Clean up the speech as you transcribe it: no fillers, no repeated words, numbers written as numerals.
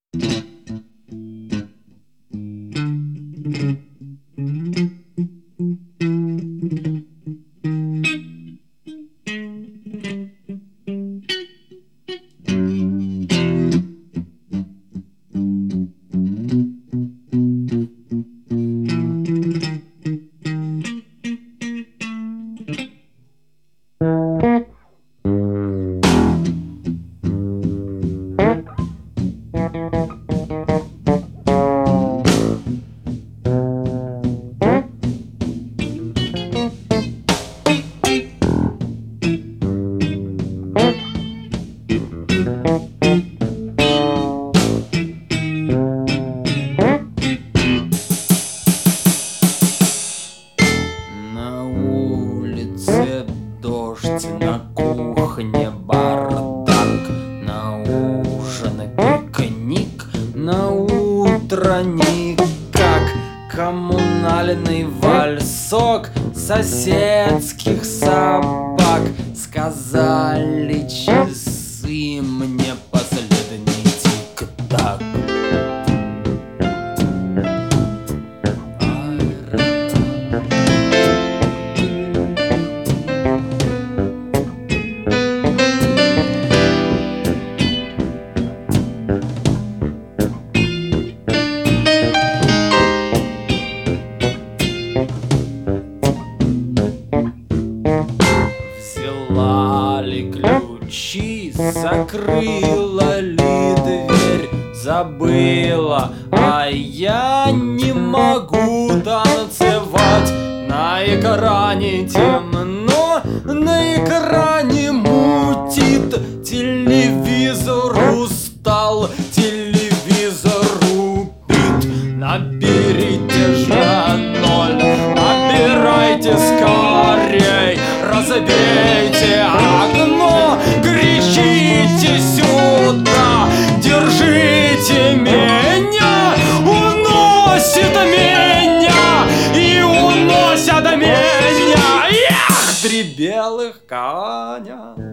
На улице дождь, на кухне бардак, на ужин пикник, на утро никак. Коммунальный вальсок соседских собак. Сказали часы мне последний тик-так. Взяла ли ключи, закрыла ли дверь, забыла, а я не могу танцевать. На экране темно, на экране мутит, телевизор устал, телевизор упит. Наберите же 0, набирайте скорей, разбейте окно, кричите сюда, держите меня, уносит меня и уносят меня. Эх, три белых коня.